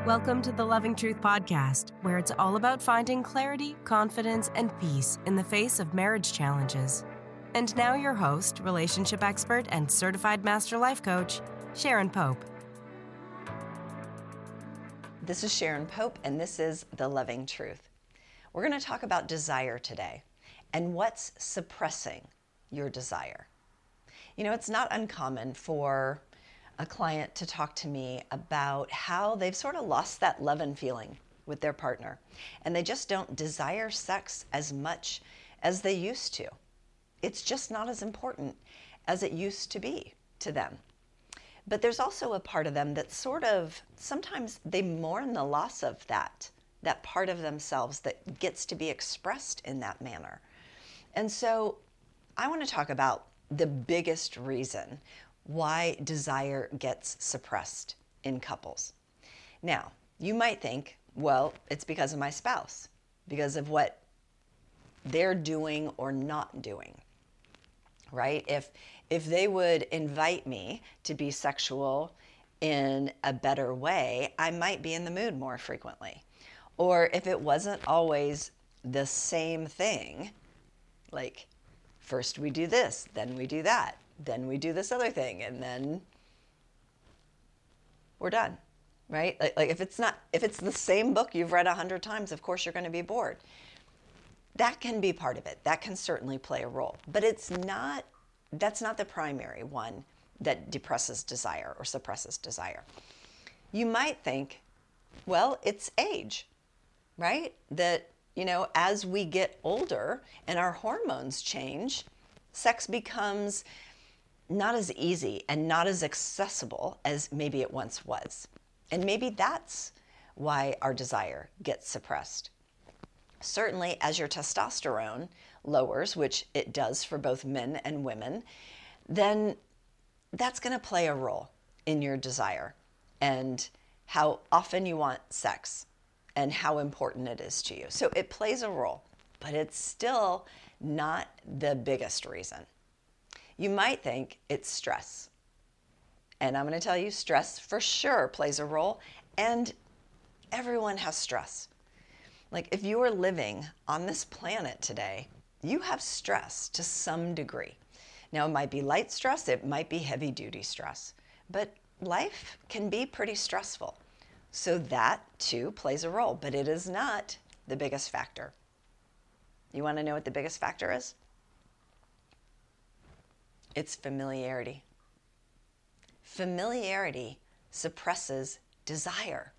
Welcome to the Loving Truth Podcast, where it's all about finding clarity, confidence, and peace in the face of marriage challenges. And now your host, relationship expert, and certified master life coach, Sharon Pope. This is Sharon Pope, and this is The Loving Truth. We're going to talk about desire today and what's suppressing your desire. You know, it's not uncommon for a client to talk to me about how they've sort of lost that love and feeling with their partner, and they just don't desire sex as much as they used to. It's just not as important as it used to be to them. But there's also a part of them that sort of, sometimes they mourn the loss of that part of themselves that gets to be expressed in that manner. And so I want to talk about the biggest reason why desire gets suppressed in couples. Now, you might think, well, it's because of my spouse, because of what they're doing or not doing, right? If they would invite me to be sexual in a better way, I might be in the mood more frequently. Or if it wasn't always the same thing, like first we do this, then we do that, then we do this other thing, and then we're done, right? Like if it's the same book you've read 100 times, of course you're going to be bored. That can be part of it. That can certainly play a role, but that's not the primary one that depresses desire or suppresses desire. You might think, well, it's age, right? That, you know, as we get older and our hormones change, sex becomes not as easy and not as accessible as maybe it once was. And maybe that's why our desire gets suppressed. Certainly, as your testosterone lowers, which it does for both men and women, then that's going to play a role in your desire and how often you want sex and how important it is to you. So it plays a role, but it's still not the biggest reason. You might think it's stress. And I'm going to tell you, stress for sure plays a role, and everyone has stress. Like if you are living on this planet today, you have stress to some degree. Now it might be light stress, it might be heavy duty stress, but life can be pretty stressful. So that too plays a role, but it is not the biggest factor. You want to know what the biggest factor is? It's familiarity. Familiarity suppresses desire.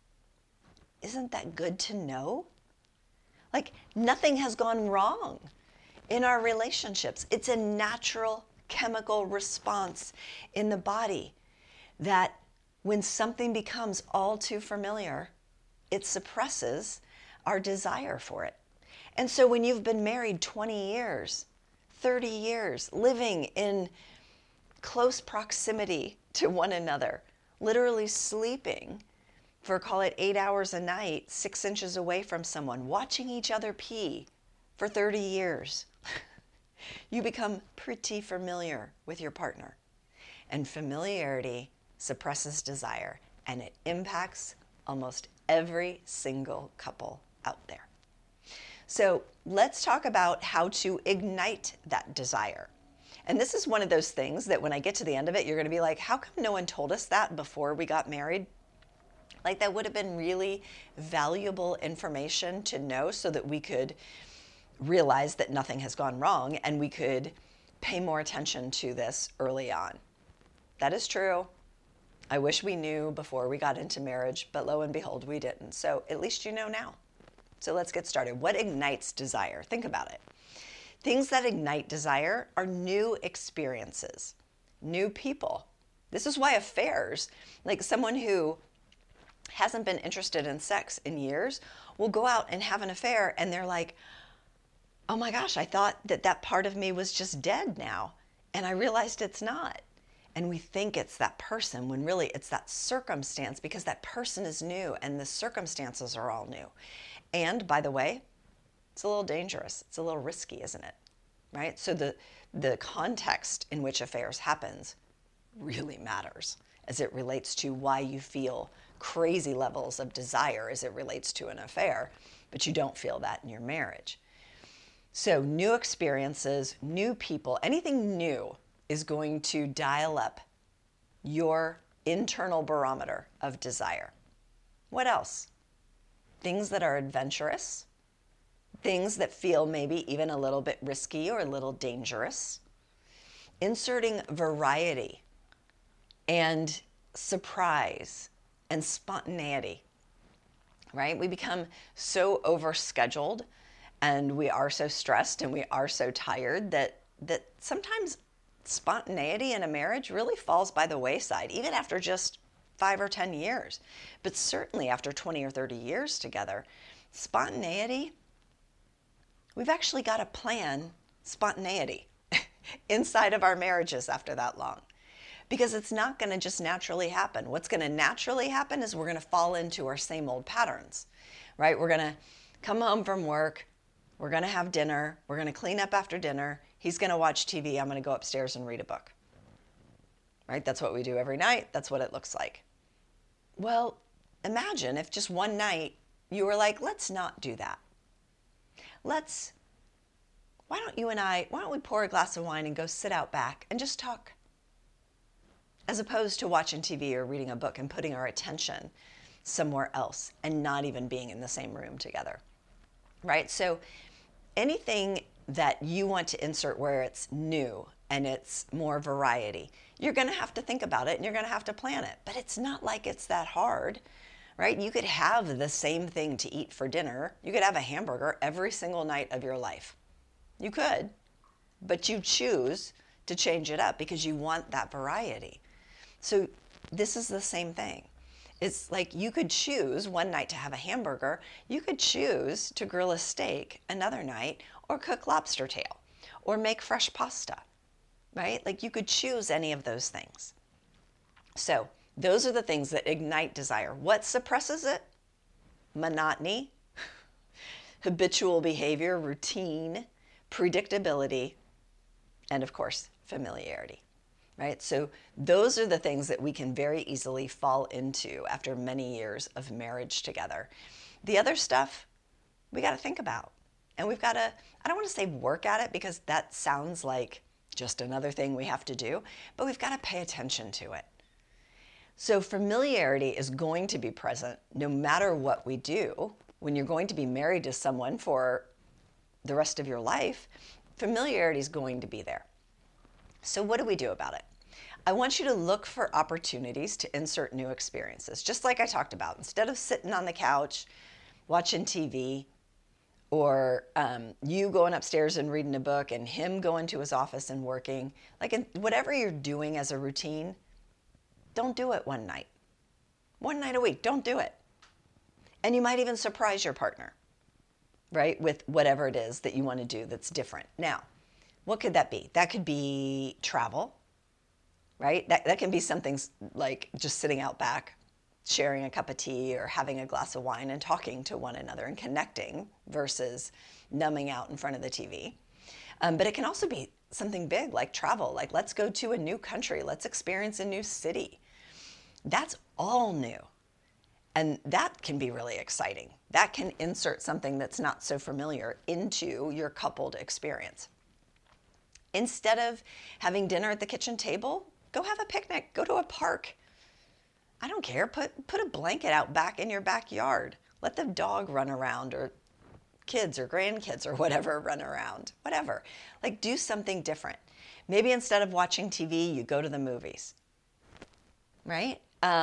Isn't that good to know? Like nothing has gone wrong in our relationships. It's a natural chemical response in the body that when something becomes all too familiar, it suppresses our desire for it. And so when you've been married 20 years, 30 years, living in close proximity to one another, literally sleeping for, call it 8 hours a night, 6 inches away from someone, watching each other pee for 30 years, you become pretty familiar with your partner. And familiarity suppresses desire, and it impacts almost every single couple out there. So let's talk about how to ignite that desire. And this is one of those things that when I get to the end of it, you're going to be like, how come no one told us that before we got married? Like that would have been really valuable information to know so that we could realize that nothing has gone wrong and we could pay more attention to this early on. That is true. I wish we knew before we got into marriage, but lo and behold, we didn't. So at least you know now. So let's get started. What ignites desire? Think about it. Things that ignite desire are new experiences, new people. This is why affairs, like someone who hasn't been interested in sex in years, will go out and have an affair and they're like, oh my gosh, I thought that part of me was just dead now. And I realized it's not. And we think it's that person when really it's that circumstance because that person is new and the circumstances are all new. And by the way, it's a little dangerous. It's a little risky, isn't it? Right? So the context in which affairs happens really matters as it relates to why you feel crazy levels of desire as it relates to an affair, but you don't feel that in your marriage. So new experiences, new people, anything new is going to dial up your internal barometer of desire. What else? Things that are adventurous, things that feel maybe even a little bit risky or a little dangerous. Inserting variety and surprise and spontaneity, right? We become so overscheduled and we are so stressed and we are so tired that sometimes spontaneity in a marriage really falls by the wayside, even after just 5 or 10 years. But certainly after 20 or 30 years together, spontaneity, we've actually got to plan spontaneity inside of our marriages after that long. Because it's not going to just naturally happen. What's going to naturally happen is we're going to fall into our same old patterns, right? We're going to come home from work, we're going to have dinner, we're going to clean up after dinner, he's going to watch TV, I'm going to go upstairs and read a book, right? That's what we do every night. That's what it looks like. Well, imagine if just one night you were like, let's not do that. Why don't we pour a glass of wine and go sit out back and just talk? As opposed to watching TV or reading a book and putting our attention somewhere else and not even being in the same room together, right? So anything that you want to insert where it's new and it's more variety, you're going to have to think about it and you're going to have to plan it. But it's not like it's that hard, right? You could have the same thing to eat for dinner. You could have a hamburger every single night of your life. You could, but you choose to change it up because you want that variety. So this is the same thing. It's like you could choose one night to have a hamburger. You could choose to grill a steak another night or cook lobster tail or make fresh pasta, right? Like you could choose any of those things. So those are the things that ignite desire. What suppresses it? Monotony, habitual behavior, routine, predictability, and of course, familiarity. Right? So those are the things that we can very easily fall into after many years of marriage together. The other stuff we got to think about. And we've got to, I don't want to say work at it because that sounds like just another thing we have to do, but we've got to pay attention to it. So familiarity is going to be present no matter what we do. When you're going to be married to someone for the rest of your life, familiarity is going to be there. So what do we do about it? I want you to look for opportunities to insert new experiences, just like I talked about. Instead of sitting on the couch watching TV or you going upstairs and reading a book and him going to his office and working, whatever you're doing as a routine, don't do it one night. One night a week, don't do it. And you might even surprise your partner, right, with whatever it is that you want to do that's different. Now, what could that be? That could be travel, right? That can be something like just sitting out back, sharing a cup of tea or having a glass of wine and talking to one another and connecting versus numbing out in front of the TV. But it can also be something big like travel, like let's go to a new country, let's experience a new city. That's all new. And that can be really exciting. That can insert something that's not so familiar into your coupled experience. Instead of having dinner at the kitchen table, go have a picnic, go to a park. I don't care, put a blanket out back in your backyard. Let the dog run around or kids or grandkids or whatever run around, whatever. Like do something different. Maybe instead of watching TV, you go to the movies, right?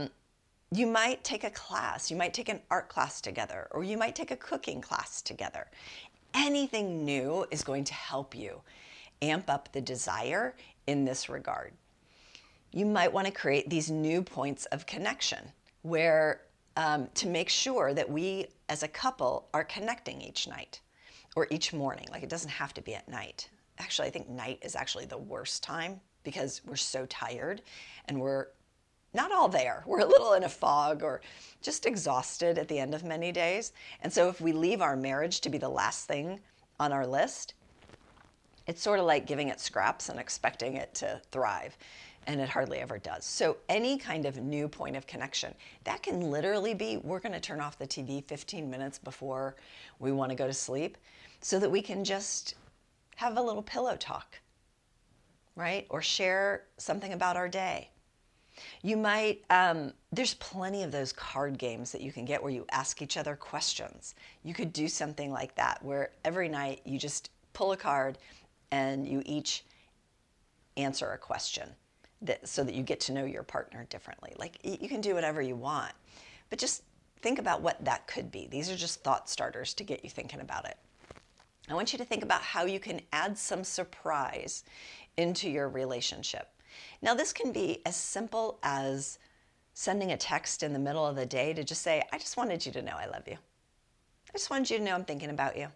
You might take a class, you might take an art class together, or you might take a cooking class together. Anything new is going to help you amp up the desire in this regard. You might want to create these new points of connection where to make sure that we as a couple are connecting each night or each morning. Like it doesn't have to be at night. Actually, I think night is actually the worst time because we're so tired and we're not all there. We're a little in a fog or just exhausted at the end of many days. And so if we leave our marriage to be the last thing on our list, it's sort of like giving it scraps and expecting it to thrive. and it hardly ever does. So any kind of new point of connection, that can literally be, we're going to turn off the TV 15 minutes before we want to go to sleep so that we can just have a little pillow talk, right? Or share something about our day. You might, there's plenty of those card games that you can get where you ask each other questions. You could do something like that where every night you just pull a card and you each answer a question so that you get to know your partner differently. Like, you can do whatever you want, but just think about what that could be. These are just thought starters to get you thinking about it. I want you to think about how you can add some surprise into your relationship. Now, this can be as simple as sending a text in the middle of the day to just say, I just wanted you to know I love you. I just wanted you to know I'm thinking about you.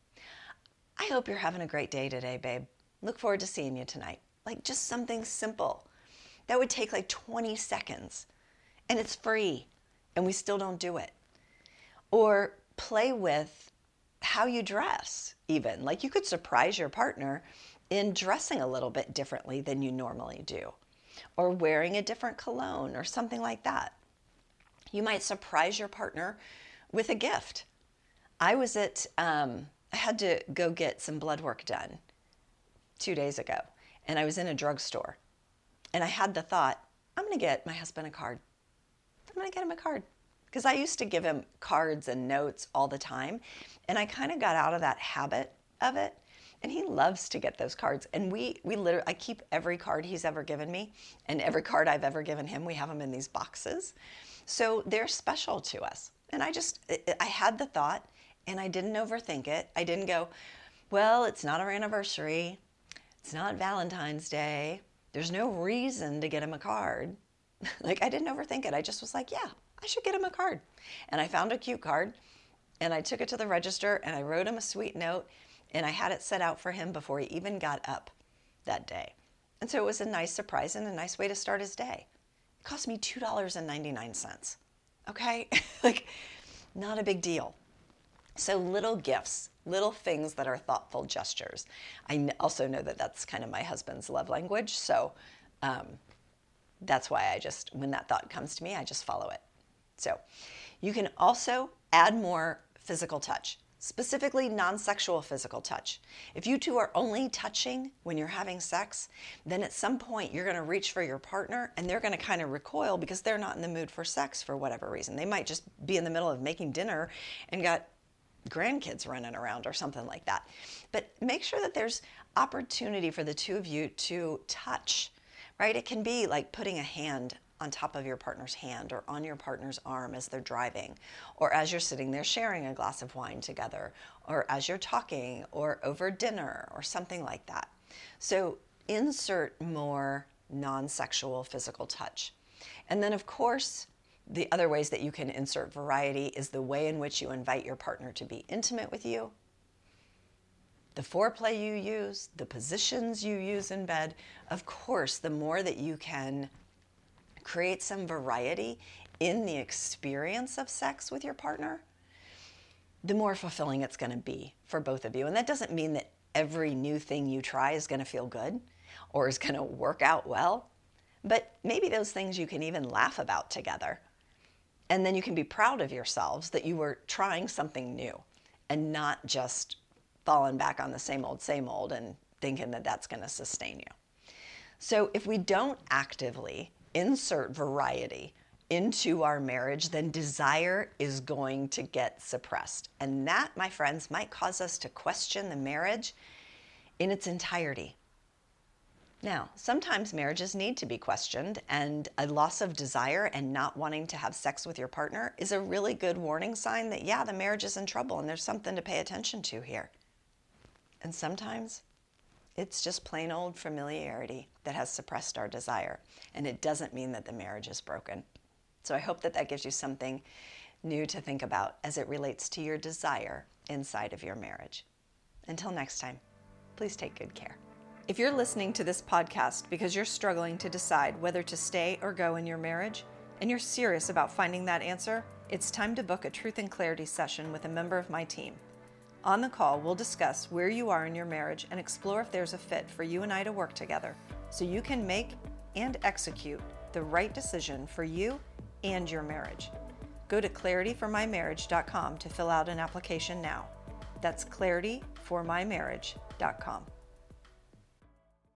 I hope you're having a great day today, babe. Look forward to seeing you tonight. Like, just something simple. That would take like 20 seconds, and it's free, and we still don't do it. Or play with how you dress, even. Like, you could surprise your partner in dressing a little bit differently than you normally do, or wearing a different cologne or something like that. You might surprise your partner with a gift. I had to go get some blood work done 2 days ago, and I was in a drugstore, and I had the thought, I'm going to get my husband a card. I'm going to get him a card. Because I used to give him cards and notes all the time, and I kind of got out of that habit of it. And he loves to get those cards. And I keep every card he's ever given me, and every card I've ever given him, we have them in these boxes. So they're special to us. And I had the thought, and I didn't overthink it. I didn't go, well, it's not our anniversary. It's not Valentine's Day. There's no reason to get him a card. Like, I didn't overthink it. I just was like, yeah, I should get him a card. And I found a cute card, and I took it to the register, and I wrote him a sweet note, and I had it set out for him before he even got up that day. And so it was a nice surprise and a nice way to start his day. It cost me $2.99. Okay? Like, not a big deal. So little gifts, little things that are thoughtful gestures. I also know that that's kind of my husband's love language. So that's why when that thought comes to me, I just follow it. So you can also add more physical touch, specifically non-sexual physical touch. If you two are only touching when you're having sex, then at some point you're going to reach for your partner and they're going to kind of recoil because they're not in the mood for sex for whatever reason. They might just be in the middle of making dinner and got grandkids running around or something like that. But make sure that there's opportunity for the two of you to touch, right? It can be like putting a hand on top of your partner's hand or on your partner's arm as they're driving, or as you're sitting there sharing a glass of wine together, or as you're talking, or over dinner, or something like that. So insert more non-sexual physical touch. And then, of course, the other ways that you can insert variety is the way in which you invite your partner to be intimate with you, the foreplay you use, the positions you use in bed. Of course, the more that you can create some variety in the experience of sex with your partner, the more fulfilling it's going to be for both of you. And that doesn't mean that every new thing you try is going to feel good or is going to work out well, but maybe those things you can even laugh about together. And then you can be proud of yourselves that you were trying something new and not just falling back on the same old and thinking that that's going to sustain you. So if we don't actively insert variety into our marriage, then desire is going to get suppressed. And that, my friends, might cause us to question the marriage in its entirety. Now, sometimes marriages need to be questioned, and a loss of desire and not wanting to have sex with your partner is a really good warning sign that, yeah, the marriage is in trouble and there's something to pay attention to here. And sometimes it's just plain old familiarity that has suppressed our desire, and it doesn't mean that the marriage is broken. So I hope that that gives you something new to think about as it relates to your desire inside of your marriage. Until next time, please take good care. If you're listening to this podcast because you're struggling to decide whether to stay or go in your marriage, and you're serious about finding that answer, it's time to book a Truth and Clarity session with a member of my team. On the call, we'll discuss where you are in your marriage and explore if there's a fit for you and I to work together so you can make and execute the right decision for you and your marriage. Go to clarityformymarriage.com to fill out an application now. That's clarityformymarriage.com.